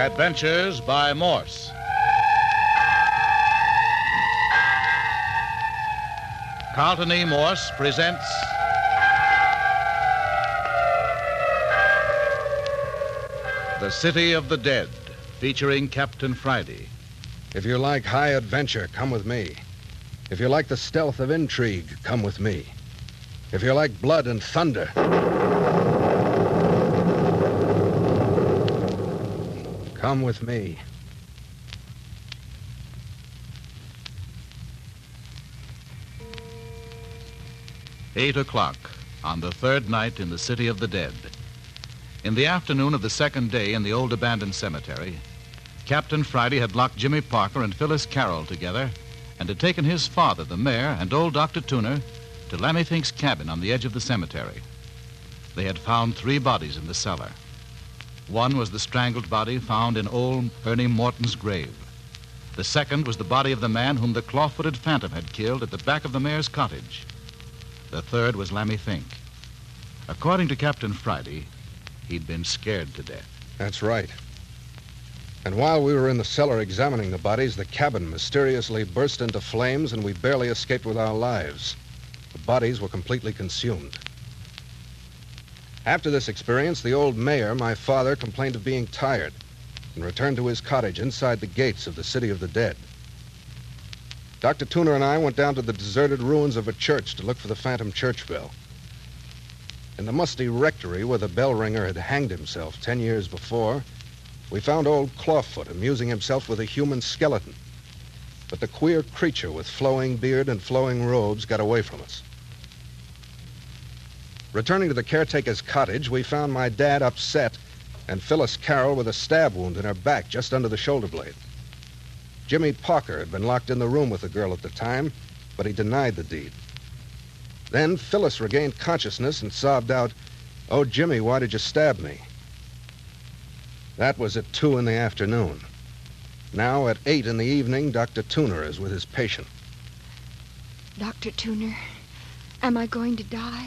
Adventures by Morse. Carlton E. Morse presents The City of the Dead, featuring Captain Friday. If you like high adventure, come with me. If you like the stealth of intrigue, come with me. If you like blood and thunder, come with me. "8 o'clock on the third night in the City of the Dead. In the afternoon of the second day in the old abandoned cemetery, Captain Friday had locked Jimmy Parker and Phyllis Carroll together and had taken his father, the mayor, and old Dr. Tuner to Lammy Fink's cabin on the edge of the cemetery. They had found 3 bodies in the cellar. One was the strangled body found in old Ernie Morton's grave. The second was the body of the man whom the claw-footed phantom had killed at the back of the mayor's cottage. The third was Lammy Fink. According to Captain Friday, he'd been scared to death. That's right. And while we were in the cellar examining the bodies, the cabin mysteriously burst into flames and we barely escaped with our lives. The bodies were completely consumed. After this experience, the old mayor, my father, complained of being tired and returned to his cottage inside the gates of the City of the Dead. Dr. Tuner and I went down to the deserted ruins of a church to look for the phantom church bell. In the musty rectory where the bell ringer had hanged himself 10 years before, we found old Clawfoot amusing himself with a human skeleton. But the queer creature with flowing beard and flowing robes got away from us. Returning to the caretaker's cottage, we found my dad upset and Phyllis Carroll with a stab wound in her back just under the shoulder blade. Jimmy Parker had been locked in the room with the girl at the time, but he denied the deed. Then Phyllis regained consciousness and sobbed out, "Oh, Jimmy, why did you stab me?" That was at 2 in the afternoon. Now, at 8 in the evening, Dr. Tuner is with his patient. Dr. Tuner, am I going to die?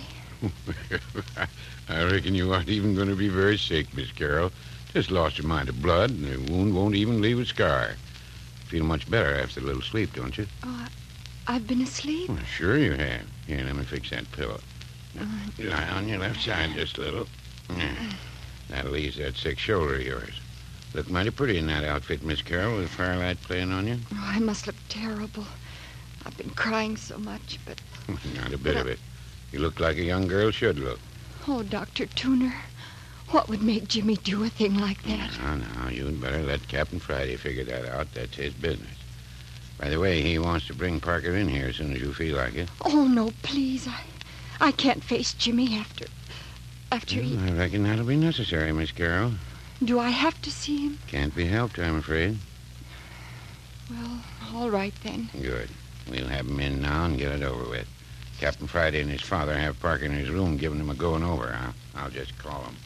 I reckon you aren't even going to be very sick, Miss Carroll. Just lost your mind of blood, and the wound won't even leave a scar. Feel much better after a little sleep, don't you? Oh, I've been asleep. Well, sure you have. Here, let me fix that pillow. Now, lie on your left side just a little. That'll ease that sick shoulder of yours. Look mighty pretty in that outfit, Miss Carroll, with the firelight playing on you. Oh, I must look terrible. I've been crying so much, but... Not a bit of it. You look like a young girl should look. Oh, Dr. Tuner, what would make Jimmy do a thing like that? Now, you'd better let Captain Friday figure that out. That's his business. By the way, he wants to bring Parker in here as soon as you feel like it. Oh, no, please. I can't face Jimmy after he... I reckon that'll be necessary, Miss Carroll. Do I have to see him? Can't be helped, I'm afraid. Well, all right then. Good. We'll have him in now and get it over with. Captain Friday and his father have Parker in his room giving him a going over. I'll just call him.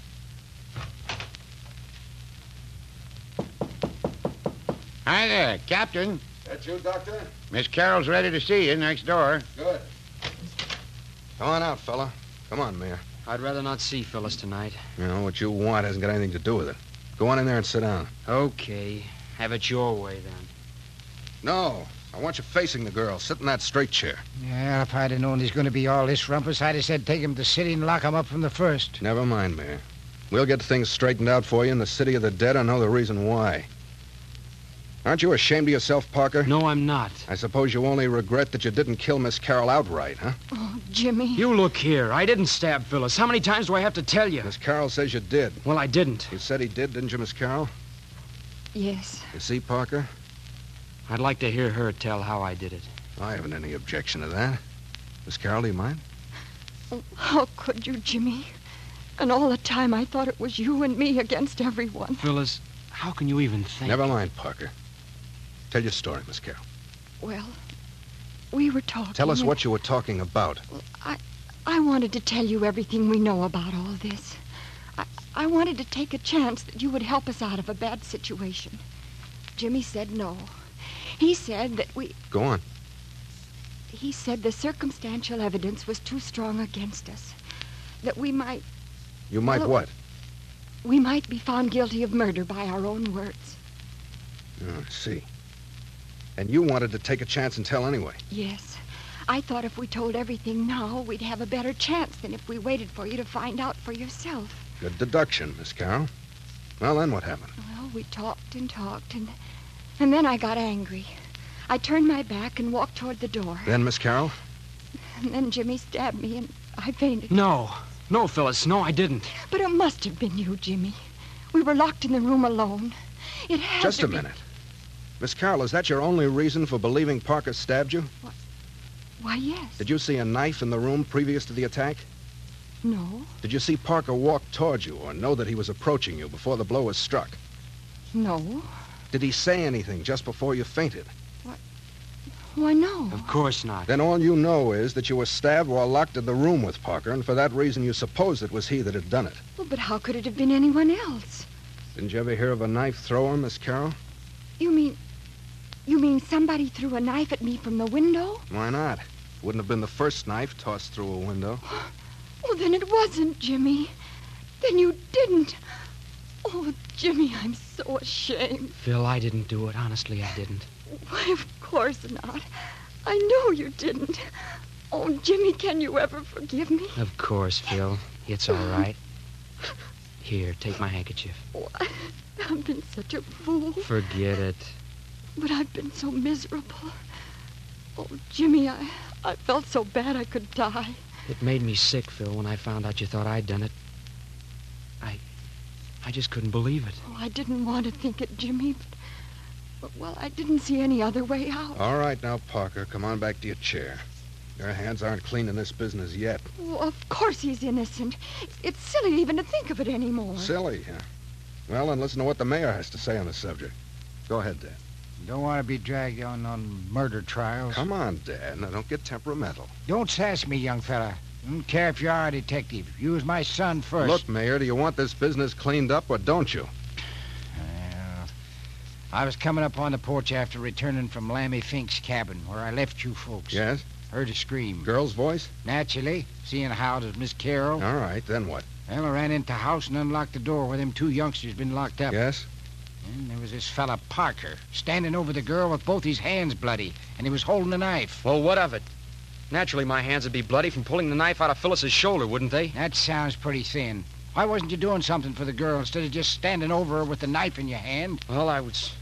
Hi there, Captain. That you, Doctor? Miss Carroll's ready to see you next door. Good. Come on out, fella. Come on, Mayor. I'd rather not see Phyllis tonight. You know, what you want hasn't got anything to do with it. Go on in there and sit down. Okay. Have it your way, then. No. I want you facing the girl. Sit in that straight chair. Yeah, if I'd have known he's going to be all this rumpus, I'd have said take him to the city and lock him up from the first. Never mind, Mayor. We'll get things straightened out for you in the City of the Dead. I know the reason why. Aren't you ashamed of yourself, Parker? No, I'm not. I suppose you only regret that you didn't kill Miss Carroll outright, huh? Oh, Jimmy. You look here. I didn't stab Phyllis. How many times do I have to tell you? Miss Carroll says you did. Well, I didn't. You said he did, didn't you, Miss Carroll? Yes. You see, Parker? I'd like to hear her tell how I did it. I haven't any objection to that. Miss Carroll, do you mind? Oh, how could you, Jimmy? And all the time I thought it was you and me against everyone. Phyllis, how can you even think? Never mind, Parker. Tell your story, Miss Carroll. Well, we were talking... Tell us what you were talking about. I wanted to tell you everything we know about all this. I wanted to take a chance that you would help us out of a bad situation. Jimmy said no. He said that we... Go on. He said the circumstantial evidence was too strong against us. That we might... You might what? we might be found guilty of murder by our own words. Oh, I see. And you wanted to take a chance and tell anyway. Yes. I thought if we told everything now, we'd have a better chance than if we waited for you to find out for yourself. Good deduction, Miss Carroll. Well, then what happened? Well, we talked and talked, and then I got angry. I turned my back and walked toward the door. Then, Miss Carroll? And then Jimmy stabbed me, and I fainted. No, Phyllis, no, I didn't. But it must have been you, Jimmy. We were locked in the room alone. It had Just to a be... minute. Miss Carroll, is that your only reason for believing Parker stabbed you? Why, yes. Did you see a knife in the room previous to the attack? No, Did you see Parker walk toward you or know that he was approaching you before the blow was struck? no. Did he say anything just before you fainted? Why, no. Of course not. Then all you know is that you were stabbed while locked in the room with Parker, and for that reason you suppose it was he that had done it. Well, but how could it have been anyone else? Didn't you ever hear of a knife thrower, Miss Carroll? You mean somebody threw a knife at me from the window? Why not? It wouldn't have been the first knife tossed through a window. Oh, then it wasn't, Jimmy. Then you didn't. Oh, Jimmy, I'm so ashamed. Phil, I didn't do it. Honestly, I didn't. Why, of course not. I know you didn't. Oh, Jimmy, can you ever forgive me? Of course, Phil. It's all right. Here, take my handkerchief. Oh, I've been such a fool. Forget it. But I've been so miserable. Oh, Jimmy, I felt so bad I could die. It made me sick, Phil, when I found out you thought I'd done it. I just couldn't believe it. Oh, I didn't want to think it, Jimmy, but, well, I didn't see any other way out. All right now, Parker, come on back to your chair. Your hands aren't clean in this business yet. Oh, of course he's innocent. It's silly even to think of it anymore. Silly, huh? Well, then listen to what the mayor has to say on the subject. Go ahead, Dad. Don't want to be dragged on murder trials. Come on, Dad. Now, don't get temperamental. Don't sass me, young fella. Don't care if you are a detective. You was my son first. Look, Mayor, do you want this business cleaned up or don't you? Well, I was coming up on the porch after returning from Lammy Fink's cabin, where I left you folks. Yes? Heard a scream. Girl's voice? Naturally, seeing how it was Miss Carroll. All right, then what? Well, I ran into the house and unlocked the door where them two youngsters been locked up. Yes? And there was this fella, Parker, standing over the girl with both his hands bloody, and he was holding a knife. Well, what of it? Naturally, my hands would be bloody from pulling the knife out of Phyllis's shoulder, wouldn't they? That sounds pretty thin. Why wasn't you doing something for the girl instead of just standing over her with the knife in your hand? Well, I was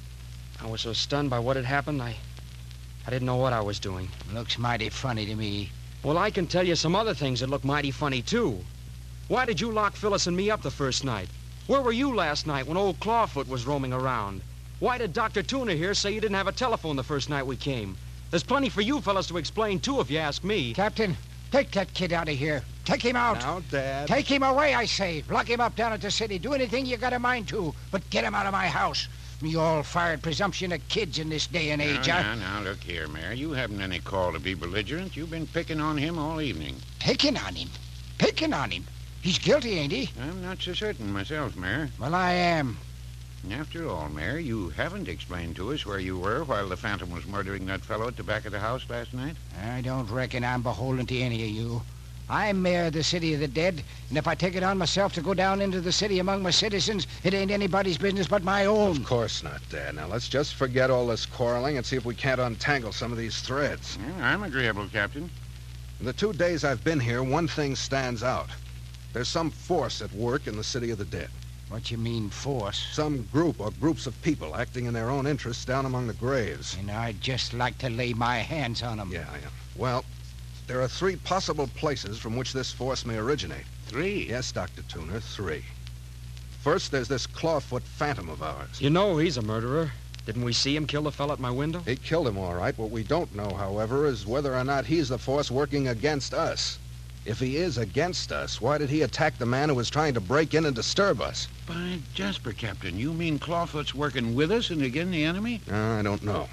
so stunned by what had happened, I didn't know what I was doing. Looks mighty funny to me. Well, I can tell you some other things that look mighty funny, too. Why did you lock Phyllis and me up the first night? Where were you last night when old Clawfoot was roaming around? Why did Dr. Tooner here say you didn't have a telephone the first night we came? There's plenty for you fellas to explain, too, if you ask me. Captain, take that kid out of here. Take him out. Now, Dad. Take him away, I say. Lock him up down at the city. Do anything you got a mind to, but get him out of my house. Me all-fired presumption of kids in this day and age, Now, look here, Mayor. You haven't any call to be belligerent. You've been picking on him all evening. Picking on him? Picking on him? He's guilty, ain't he? I'm not so certain myself, Mayor. Well, I am. After all, Mayor, you haven't explained to us where you were while the Phantom was murdering that fellow at the back of the house last night. I don't reckon I'm beholden to any of you. I'm mayor of the City of the Dead, and if I take it on myself to go down into the city among my citizens, it ain't anybody's business but my own. Of course not, Dad. Now, let's just forget all this quarreling and see if we can't untangle some of these threads. Yeah, I'm agreeable, Captain. In the 2 days I've been here, one thing stands out. There's some force at work in the City of the Dead. What you mean, force? Some group or groups of people acting in their own interests down among the graves. And I'd just like to lay my hands on them. Yeah. Well, there are 3 possible places from which this force may originate. 3? Yes, Dr. Tooner, 3. First, there's this Clawfoot Phantom of ours. You know he's a murderer. Didn't we see him kill the fella at my window? He killed him, all right. What we don't know, however, is whether or not he's the force working against us. If he is against us, why did he attack the man who was trying to break in and disturb us? By Jasper, Captain, you mean Clawfoot's working with us and against the enemy? I don't know.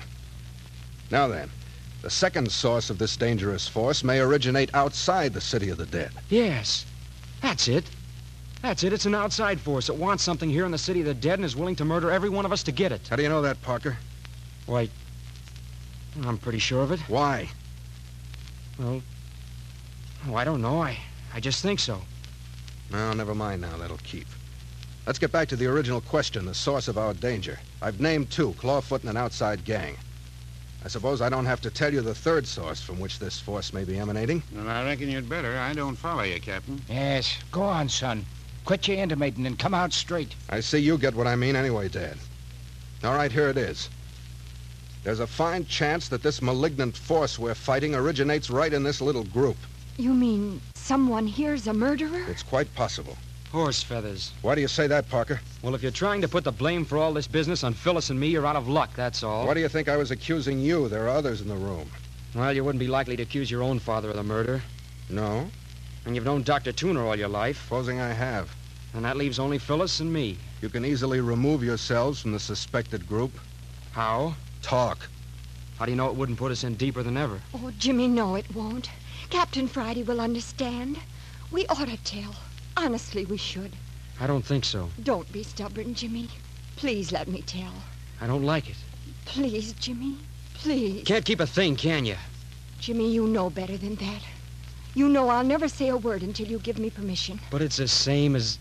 Now then, the second source of this dangerous force may originate outside the City of the Dead. Yes. That's it. It's an outside force that wants something here in the City of the Dead and is willing to murder every one of us to get it. How do you know that, Parker? Why, I'm pretty sure of it. Why? Well, I don't know. I just think so. No, never mind now. That'll keep. Let's get back to the original question, the source of our danger. I've named two, Clawfoot and an outside gang. I suppose I don't have to tell you the third source from which this force may be emanating. Well, I reckon you'd better. I don't follow you, Captain. Yes, go on, son. Quit your intimating and come out straight. I see you get what I mean anyway, Dad. All right, here it is. There's a fine chance that this malignant force we're fighting originates right in this little group. You mean someone here's a murderer? It's quite possible. Horse feathers. Why do you say that, Parker? Well, if you're trying to put the blame for all this business on Phyllis and me, you're out of luck, that's all. Why do you think I was accusing you? There are others in the room. Well, you wouldn't be likely to accuse your own father of the murder. No? And you've known Dr. Tuner all your life. Supposing I have. And that leaves only Phyllis and me. You can easily remove yourselves from the suspected group. How? Talk. How do you know it wouldn't put us in deeper than ever? Oh, Jimmy, no, it won't. Captain Friday will understand. We ought to tell. Honestly, we should. I don't think so. Don't be stubborn, Jimmy. Please let me tell. I don't like it. Please, Jimmy. Please. Can't keep a thing, can you? Jimmy, you know better than that. You know I'll never say a word until you give me permission. But it's the same as...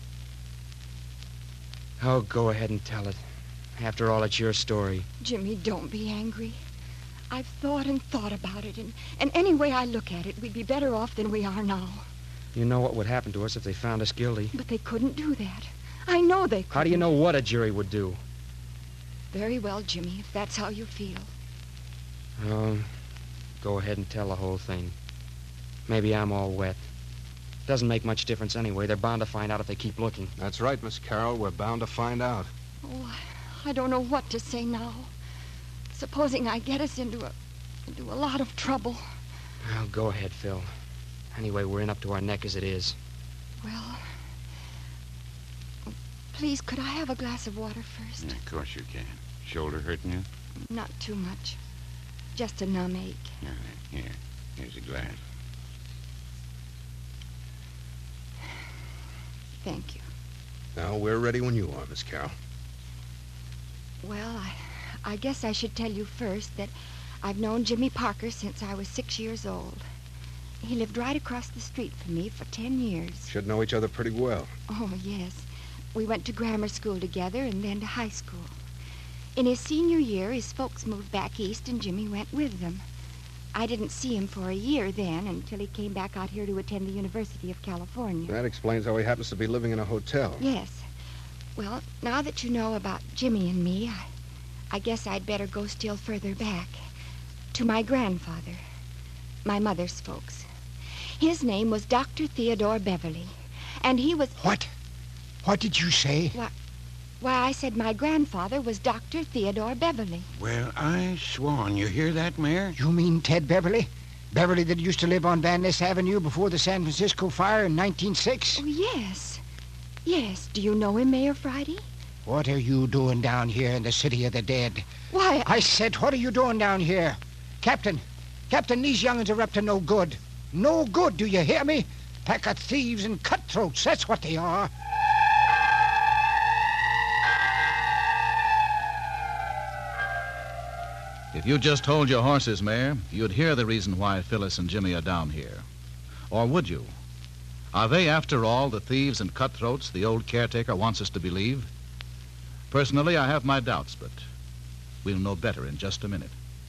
Oh, go ahead and tell it. After all, it's your story. Jimmy, don't be angry. I've thought and thought about it, and any way I look at it, we'd be better off than we are now. You know what would happen to us if they found us guilty. But they couldn't do that. I know they couldn't. How do you know what a jury would do? Very well, Jimmy, if that's how you feel. Oh, go ahead and tell the whole thing. Maybe I'm all wet. Doesn't make much difference anyway. They're bound to find out if they keep looking. That's right, Miss Carroll. We're bound to find out. Oh, I don't know what to say now. Supposing I get us into a lot of trouble. Well, go ahead, Phil. Anyway, we're in up to our neck as it is. Well, please, could I have a glass of water first? Yeah, of course you can. Shoulder hurting you? Not too much. Just a numb ache. All right, here. Here's a glass. Thank you. Now, we're ready when you are, Miss Carroll. Well, I guess I should tell you first that I've known Jimmy Parker since I was 6 years old. He lived right across the street from me for 10 years. Should know each other pretty well. Oh, yes. We went to grammar school together and then to high school. In his senior year, his folks moved back east and Jimmy went with them. I didn't see him for a year then until he came back out here to attend the University of California. That explains how he happens to be living in a hotel. Yes. Well, now that you know about Jimmy and me, I guess I'd better go still further back. To my grandfather. My mother's folks. His name was Dr. Theodore Beverly. And he was... What? What did you say? Why, I said my grandfather was Dr. Theodore Beverly. Well, I swan. You hear that, Mayor? You mean Ted Beverly? Beverly that used to live on Van Ness Avenue before the San Francisco fire in 1906? Oh, yes. Yes. Do you know him, Mayor Friday? What are you doing down here in the city of the dead? Why, I said, what are you doing down here? Captain, these young'uns are up to no good. No good, do you hear me? Pack of thieves and cutthroats, that's what they are. If you just hold your horses, Mayor, you'd hear the reason why Phyllis and Jimmy are down here. Or would you? Are they, after all, the thieves and cutthroats the old caretaker wants us to believe? Personally, I have my doubts, but we'll know better in just a minute.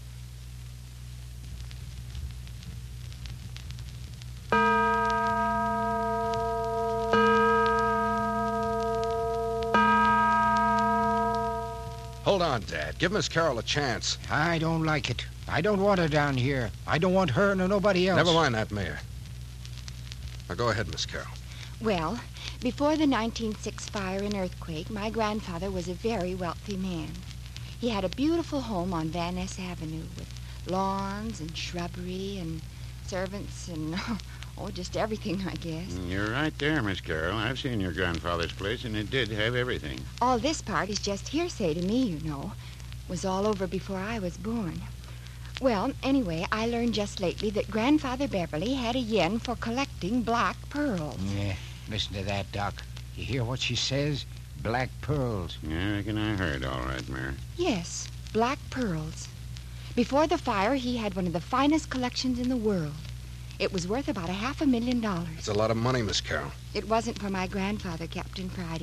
Hold on, Dad. Give Miss Carroll a chance. I don't like it. I don't want her down here. I don't want her nor nobody else. Never mind that, Mayor. Now go ahead, Miss Carroll. well, before the 1906 fire and earthquake, my grandfather was a very wealthy man. He had a beautiful home on Van Ness Avenue with lawns and shrubbery and servants and, oh, just everything, I guess. You're right there, Miss Carroll. I've seen your grandfather's place, and it did have everything. All this part is just hearsay to me, you know. It was all over before I was born. Well, anyway, I learned just lately that Grandfather Beverly had a yen for collecting black pearls. Yeah, listen to that, Doc. You hear what she says? Black pearls. Yeah, I reckon I heard all right, Mary. Yes, black pearls. Before the fire, he had one of the finest collections in the world. It was worth about $500,000. It's a lot of money, Miss Carroll. It wasn't for my grandfather, Captain Friday.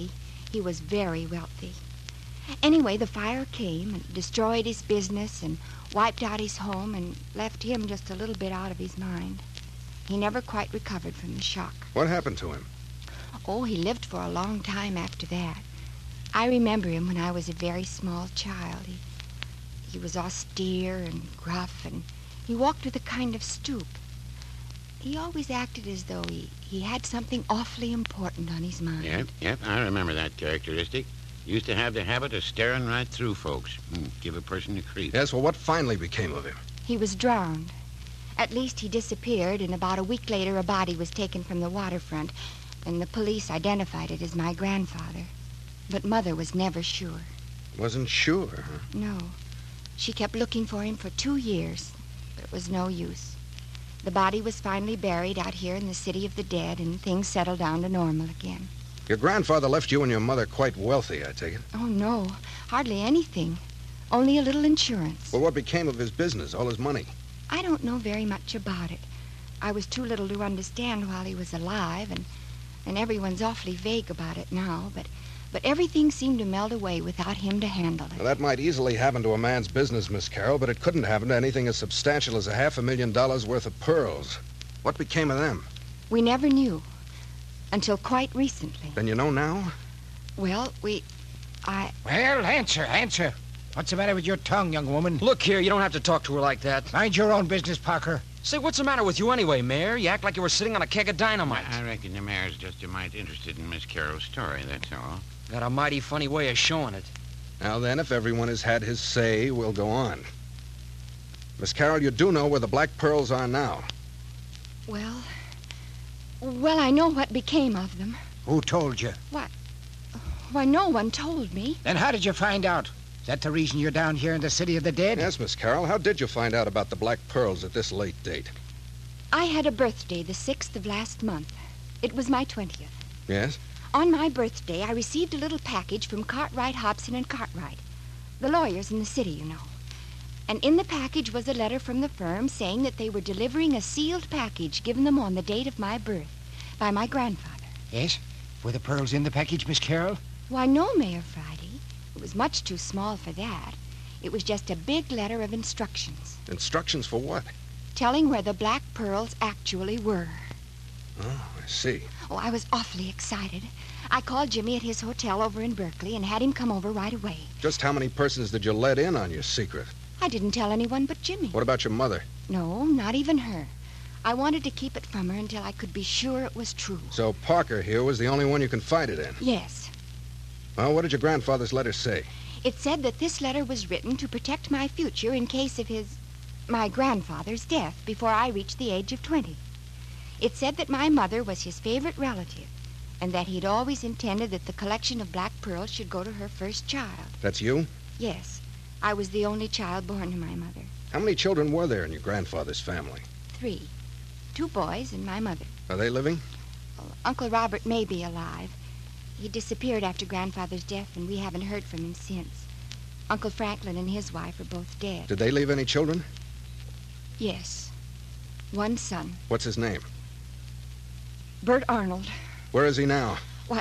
He was very wealthy. Anyway, the fire came and destroyed his business and wiped out his home and left him just a little bit out of his mind. He never quite recovered from the shock. What happened to him? Oh, he lived for a long time after that. I remember him when I was a very small child. He was austere and gruff, and he walked with a kind of stoop. He always acted as though he had something awfully important on his mind. Yep, I remember that characteristic. Used to have the habit of staring right through folks. Give a person the creep. Yes, well, what finally became of him? He was drowned. At least he disappeared, and about a week later a body was taken from the waterfront, and the police identified it as my grandfather. But Mother was never sure. Wasn't sure, huh? No. She kept looking for him for 2 years, but it was no use. The body was finally buried out here in the city of the dead, and things settled down to normal again. Your grandfather left you and your mother quite wealthy, I take it. Oh, no. Hardly anything. Only a little insurance. Well, what became of his business, all his money? I don't know very much about it. I was too little to understand while he was alive, and everyone's awfully vague about it now, but everything seemed to melt away without him to handle it. Well, that might easily happen to a man's business, Miss Carroll, but it couldn't happen to anything as substantial as $500,000 worth of pearls. What became of them? We never knew. Until quite recently. Then you know now? Well, Well, answer. What's the matter with your tongue, young woman? Look here, you don't have to talk to her like that. Mind your own business, Parker. Say, what's the matter with you anyway, Mayor? You act like you were sitting on a keg of dynamite. I reckon the mayor's just a mite interested in Miss Carroll's story, that's all. Got a mighty funny way of showing it. Now then, if everyone has had his say, we'll go on. Miss Carroll, you do know where the black pearls are now. Well, I know what became of them. Who told you? Why, no one told me. Then how did you find out? Is that the reason you're down here in the city of the dead? Yes, Miss Carroll. How did you find out about the black pearls at this late date? I had a birthday the 6th of last month. It was my 20th. Yes? On my birthday, I received a little package from Cartwright, Hobson, and Cartwright, the lawyers in the city, you know. And in the package was a letter from the firm saying that they were delivering a sealed package given them on the date of my birth by my grandfather. Yes? Were the pearls in the package, Miss Carroll? Why, no, Mayor Friday. It was much too small for that. It was just a big letter of instructions. Instructions for what? Telling where the black pearls actually were. Oh, I see. Oh, I was awfully excited. I called Jimmy at his hotel over in Berkeley and had him come over right away. Just how many persons did you let in on your secret? I didn't tell anyone but Jimmy. What about your mother? No, not even her. I wanted to keep it from her until I could be sure it was true. So Parker here was the only one you confided in? Yes. Well, what did your grandfather's letter say? It said that this letter was written to protect my future in case of my grandfather's death before I reached the age of 20. It said that my mother was his favorite relative and that he'd always intended that the collection of black pearls should go to her first child. That's you? Yes. I was the only child born to my mother. How many children were there in your grandfather's family? 3. 2 boys and my mother. Are they living? Well, Uncle Robert may be alive. He disappeared after Grandfather's death, and we haven't heard from him since. Uncle Franklin and his wife are both dead. Did they leave any children? Yes. 1 son. What's his name? Bert Arnold. Where is he now?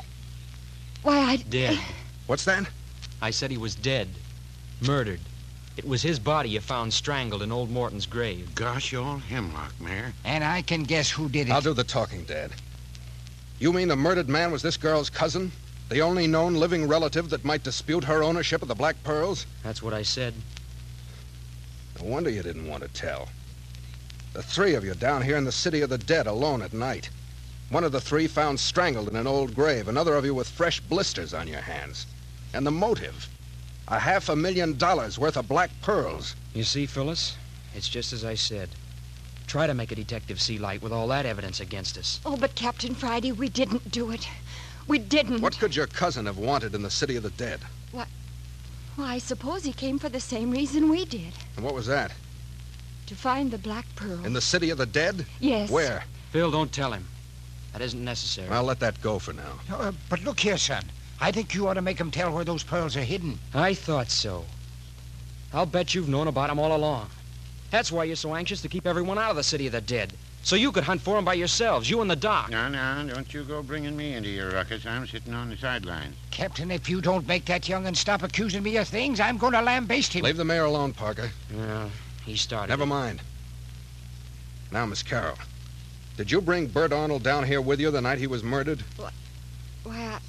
Dead. What's that? I said he was dead. Murdered. It was his body you found strangled in old Morton's grave. Gosh, old hemlock, Mayor. And I can guess who did it. I'll do the talking, Dad. You mean the murdered man was this girl's cousin? The only known living relative that might dispute her ownership of the black pearls? That's what I said. No wonder you didn't want to tell. The 3 of you down here in the city of the dead alone at night. One of the 3 found strangled in an old grave. Another of you with fresh blisters on your hands. And the motive? $500,000 worth of black pearls. You see, Phyllis? It's just as I said. Try to make a detective see light with all that evidence against us. Oh, but Captain Friday, we didn't do it. We didn't. What could your cousin have wanted in the city of the dead? Well, I suppose he came for the same reason we did. And what was that? To find the black pearl. In the city of the dead? Yes. Where? Phil, don't tell him. That isn't necessary. I'll let that go for now. But look here, son. I think you ought to make him tell where those pearls are hidden. I thought so. I'll bet you've known about them all along. That's why you're so anxious to keep everyone out of the city of the dead. So you could hunt for him by yourselves, you and the doc. No, don't you go bringing me into your ruckus. I'm sitting on the sidelines. Captain, if you don't make that young'un stop accusing me of things, I'm going to lambaste him. Leave the mayor alone, Parker. Yeah, he started. Never mind. Now, Miss Carroll, did you bring Bert Arnold down here with you the night he was murdered? Why,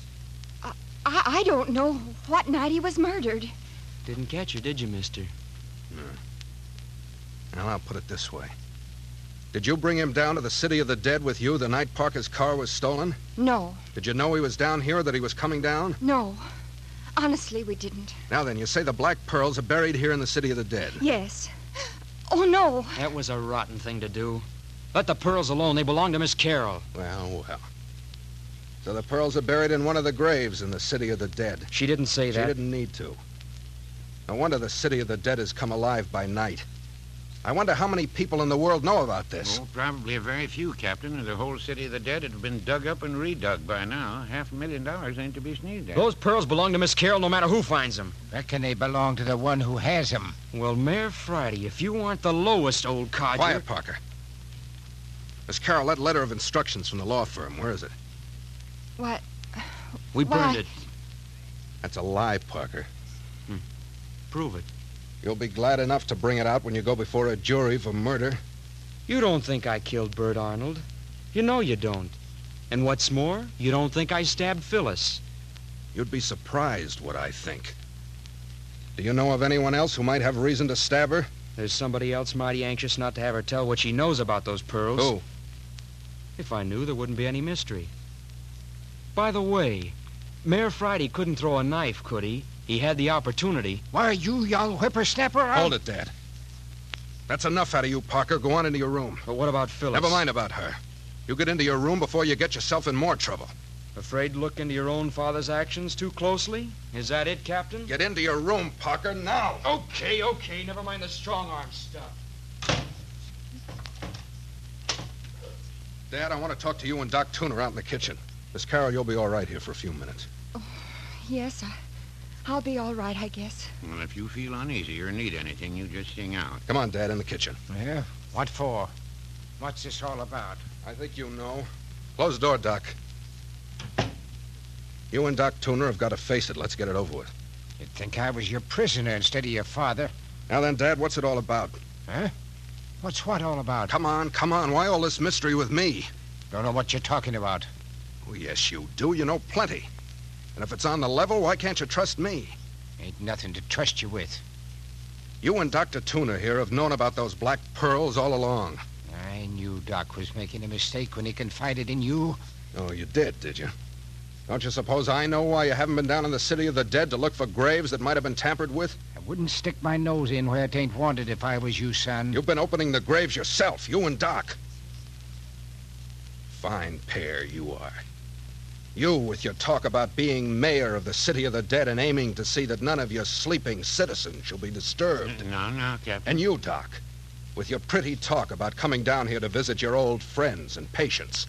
I don't know what night he was murdered. Didn't catch her, did you, mister? No. Well, I'll put it this way. Did you bring him down to the City of the Dead with you the night Parker's car was stolen? No. Did you know he was down here or that he was coming down? No. Honestly, we didn't. Now then, you say the black pearls are buried here in the City of the Dead. Yes. Oh, no. That was a rotten thing to do. Let the pearls alone. They belong to Miss Carroll. Well. So the pearls are buried in one of the graves in the City of the Dead. She didn't say that. She didn't need to. No wonder the City of the Dead has come alive by night. I wonder how many people in the world know about this. Oh, probably a very few, Captain. And the whole City of the Dead would have been dug up and redug by now. $500,000 ain't to be sneezed at. Those pearls belong to Miss Carroll no matter who finds them. Reckon they belong to the one who has them. Well, Mayor Friday, if you aren't the lowest old codger... Quiet, Parker. Miss Carroll, that letter of instructions from the law firm, where is it? What? We burned Why? it. That's a lie, Parker. Prove it. You'll be glad enough to bring it out when you go before a jury for murder. You don't think I killed Bert Arnold. You know you don't. And what's more, you don't think I stabbed Phyllis. You'd be surprised what I think. Do you know of anyone else who might have reason to stab her? There's somebody else mighty anxious not to have her tell what she knows about those pearls. Who? If I knew, there wouldn't be any mystery. By the way, Mayor Friday couldn't throw a knife, could he? He had the opportunity. Why, you young whippersnapper, Hold it, Dad. That's enough out of you, Parker. Go on into your room. But what about Phyllis? Never mind about her. You get into your room before you get yourself in more trouble. Afraid to look into your own father's actions too closely? Is that it, Captain? Get into your room, Parker, now. Okay. Never mind the strong-arm stuff. Dad, I want to talk to you and Doc Tuner out in the kitchen. Miss Carroll, you'll be all right here for a few minutes. Yes, I'll be all right, I guess. Well, if you feel uneasy or need anything, you just sing out. Come on, Dad, in the kitchen. Yeah? What for? What's this all about? I think you know. Close the door, Doc. You and Doc Tuner have got to face it. Let's get it over with. You'd think I was your prisoner instead of your father. Now then, Dad, what's it all about? Huh? What's what all about? Come on. Why all this mystery with me? Don't know what you're talking about. Oh, yes, you do. You know plenty. And if it's on the level, why can't you trust me? Ain't nothing to trust you with. You and Dr. Tuner here have known about those black pearls all along. I knew Doc was making a mistake when he confided in you. Oh, you did you? Don't you suppose I know why you haven't been down in the City of the Dead to look for graves that might have been tampered with? I wouldn't stick my nose in where it ain't wanted if I was you, son. You've been opening the graves yourself, you and Doc. Fine pair you are. You with your talk about being mayor of the City of the Dead and aiming to see that none of your sleeping citizens shall be disturbed. No, Captain. And you, Doc, with your pretty talk about coming down here to visit your old friends and patients.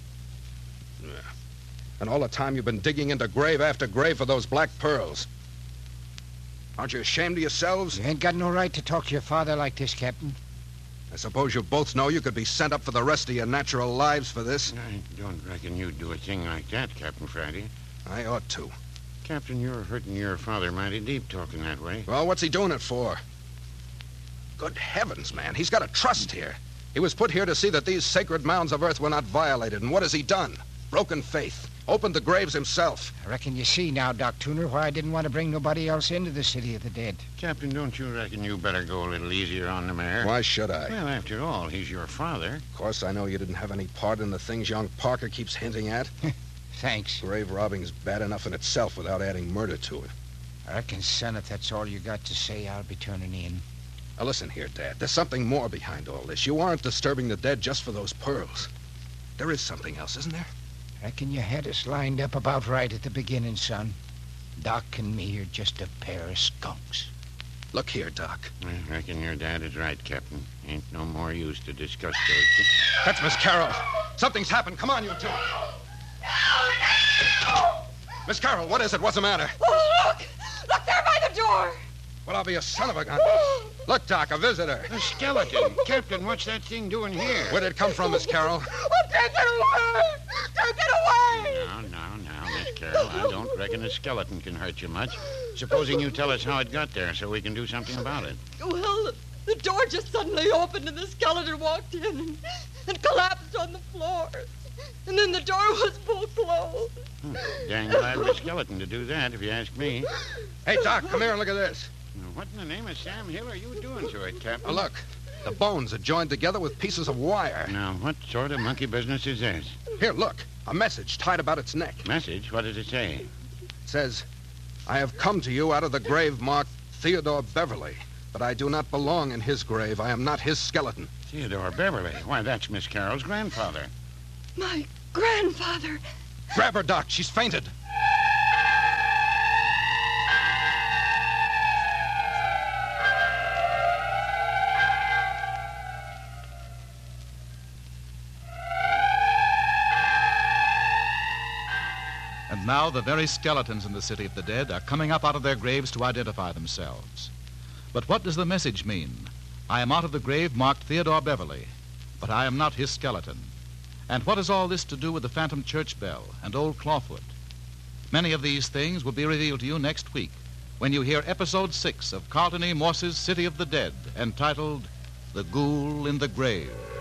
And all the time you've been digging into grave after grave for those black pearls. Aren't you ashamed of yourselves? You ain't got no right to talk to your father like this, Captain. I suppose you both know you could be sent up for the rest of your natural lives for this. I don't reckon you'd do a thing like that, Captain Friday. I ought to. Captain, you're hurting your father mighty deep talking that way. Well, what's he doing it for? Good heavens, man. He's got a trust here. He was put here to see that these sacred mounds of earth were not violated. And what has he done? Broken faith. Opened the graves himself. I reckon you see now, Doc Tuner, why I didn't want to bring nobody else into the City of the Dead. Captain, don't you reckon you better go a little easier on the mayor? Why should I? Well, after all, he's your father. Of course, I know you didn't have any part in the things young Parker keeps hinting at. Thanks. Grave robbing's bad enough in itself without adding murder to it. I reckon, son, if that's all you got to say, I'll be turning in. Now, listen here, Dad. There's something more behind all this. You aren't disturbing the dead just for those pearls. There is something else, isn't there? I reckon you had us lined up about right at the beginning, son. Doc and me are just a pair of skunks. Look here, Doc. I reckon your dad is right, Captain. Ain't no more use to discuss those. That's Miss Carroll. Something's happened. Come on, you two. Miss Carroll, what is it? What's the matter? Oh, look! Look there by the door! Well, I'll be a son of a gun. Look, Doc, a visitor. A skeleton. Captain, what's that thing doing here? Where did it come from, Miss Carroll? Oh, take it away! Take it away! Now, Miss Carroll, I don't reckon a skeleton can hurt you much. Supposing you tell us how it got there so we can do something about it. Well, the door just suddenly opened and the skeleton walked in and collapsed on the floor. And then the door was full closed. Dang glad of a skeleton to do that, if you ask me. Hey, Doc, come here and look at this. Now, what in the name of Sam Hill are you doing to it, Captain? Look, the bones are joined together with pieces of wire. Now, what sort of monkey business is this? Here, look, a message tied about its neck. Message? What does it say? It says, I have come to you out of the grave marked Theodore Beverly, but I do not belong in his grave. I am not his skeleton. Theodore Beverly? Why, that's Miss Carroll's grandfather. My grandfather. Grab her, Doc. She's fainted. And now the very skeletons in the city of the dead are coming up out of their graves to identify themselves. But what does the message mean? I am out of the grave marked Theodore Beverly, but I am not his skeleton. And what has all this to do with the phantom church bell and old Clawfoot? Many of these things will be revealed to you next week when you hear episode 6 of Carlton E. Morse's City of the Dead, entitled The Ghoul in the Grave.